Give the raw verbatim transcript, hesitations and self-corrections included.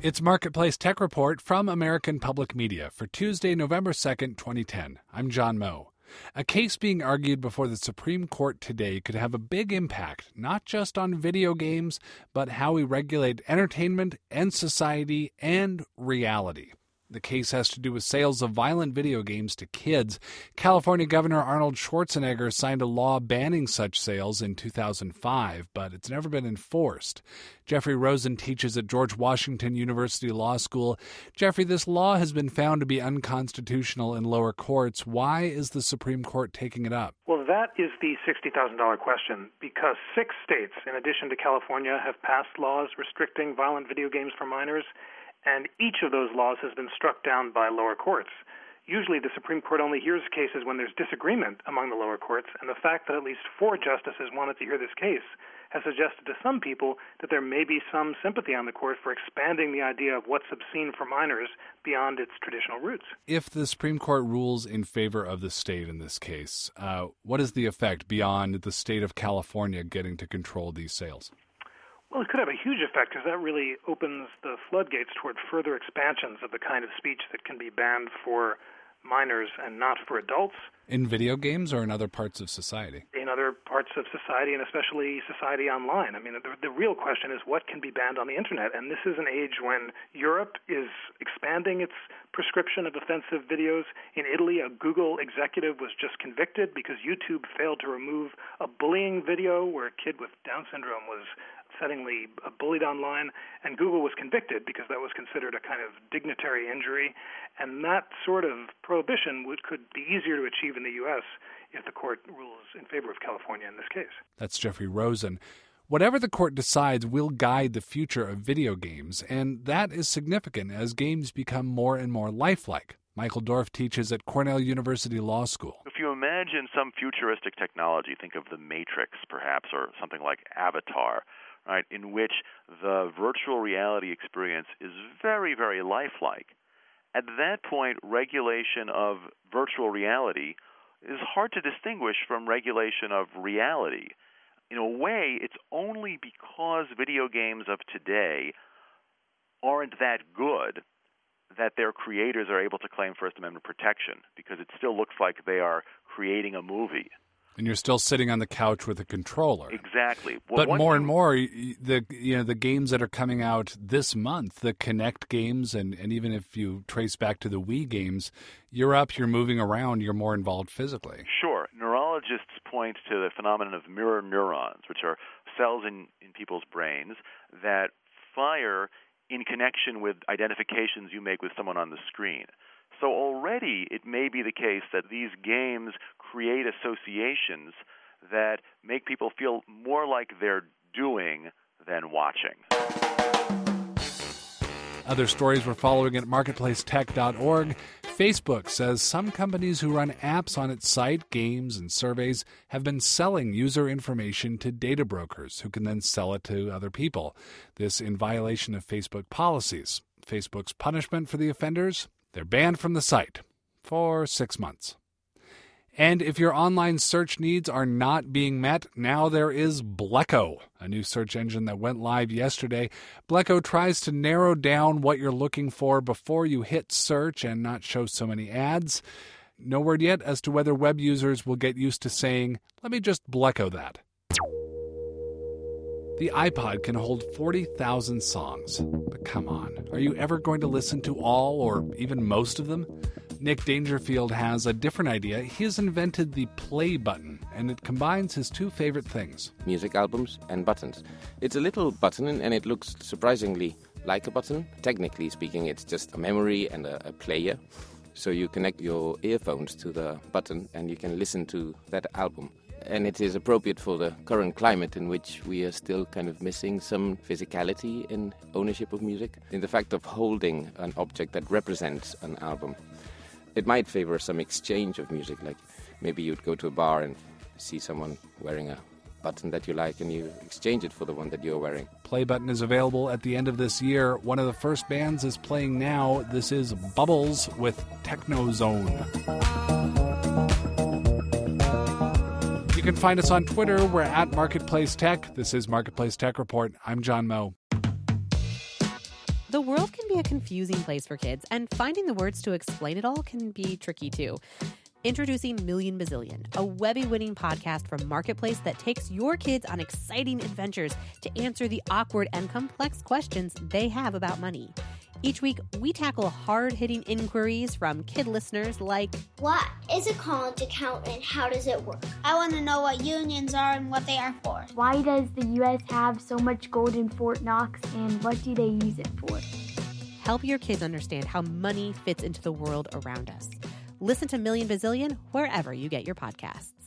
It's Marketplace Tech Report from American Public Media for Tuesday, November second, twenty ten. I'm John Moe. A case being argued before the Supreme Court today could have a big impact, not just on video games, but how we regulate entertainment and society and reality. The case has to do with sales of violent video games to kids. California Governor Arnold Schwarzenegger signed a law banning such sales in two thousand five, but it's never been enforced. Jeffrey Rosen teaches at George Washington University Law School. Jeffrey, this law has been found to be unconstitutional in lower courts. Why is the Supreme Court taking it up? Well, that is the sixty thousand dollars question, because six states, in addition to California, have passed laws restricting violent video games for minors, and each of those laws has been struck down by lower courts. Usually the Supreme Court only hears cases when there's disagreement among the lower courts, and the fact that at least four justices wanted to hear this case has suggested to some people that there may be some sympathy on the court for expanding the idea of what's obscene for minors beyond its traditional roots. If the Supreme Court rules in favor of the state in this case, uh, what is the effect beyond the state of California getting to control these sales? Well, it could have a huge effect because that really opens the floodgates toward further expansions of the kind of speech that can be banned for minors and not for adults. In video games or in other parts of society? In other parts of society, and especially society online. I mean, the, the real question is what can be banned on the Internet? And this is an age when Europe is expanding its prescription of offensive videos. In Italy, a Google executive was just convicted because YouTube failed to remove a bullying video where a kid with Down syndrome was settingly bullied online, and Google was convicted because that was considered a kind of dignitary injury. And that sort of prohibition would, could be easier to achieve in the U S if the court rules in favor of California in this case. That's Jeffrey Rosen. Whatever the court decides will guide the future of video games, and that is significant as games become more and more lifelike. Michael Dorf teaches at Cornell University Law School. If you imagine some futuristic technology, think of the Matrix perhaps, or something like Avatar, right, in which the virtual reality experience is very, very lifelike. At that point, regulation of virtual reality is hard to distinguish from regulation of reality. In a way, it's only because video games of today aren't that good that their creators are able to claim First Amendment protection, because it still looks like they are creating a movie. And you're still sitting on the couch with a controller. Exactly. Well, but more you... and more, the you know the games that are coming out this month, the Kinect games, and, and even if you trace back to the Wii games, you're up, you're moving around, you're more involved physically. Sure. Neurologists point to the phenomenon of mirror neurons, which are cells in, in people's brains that fire in connection with identifications you make with someone on the screen. So already it may be the case that these games create associations that make people feel more like they're doing than watching. Other stories we're following at marketplace tech dot org. Facebook says some companies who run apps on its site, games and surveys, have been selling user information to data brokers who can then sell it to other people. This in violation of Facebook policies. Facebook's punishment for the offenders? They're banned from the site for six months. And if your online search needs are not being met, now there is Bleco, a new search engine that went live yesterday. Bleco tries to narrow down what you're looking for before you hit search and not show so many ads. No word yet as to whether web users will get used to saying, let me just Bleco that. The iPod can hold forty thousand songs. But come on, are you ever going to listen to all or even most of them? Nick Dangerfield has a different idea. He has invented the play button, and it combines his two favorite things. Music albums and buttons. It's a little button, and it looks surprisingly like a button. Technically speaking, it's just a memory and a, a player. So you connect your earphones to the button, and you can listen to that album. And it is appropriate for the current climate in which we are still kind of missing some physicality in ownership of music, in the fact of holding an object that represents an album. It might favor some exchange of music, like maybe you'd go to a bar and see someone wearing a button that you like and you exchange it for the one that you're wearing. Play button is available at the end of this year. One of the first bands is playing now. This is Bubbles with Techno Zone. You can find us on Twitter. We're at Marketplace Tech. This is Marketplace Tech Report. I'm John Moe. The world can be a confusing place for kids, and finding the words to explain it all can be tricky too. Introducing Million Bazillion, a Webby-winning podcast from Marketplace that takes your kids on exciting adventures to answer the awkward and complex questions they have about money. Each week, we tackle hard-hitting inquiries from kid listeners like, what is a college account and how does it work? I want to know what unions are and what they are for. Why does the U S have so much gold in Fort Knox and what do they use it for? Help your kids understand how money fits into the world around us. Listen to Million Bazillion wherever you get your podcasts.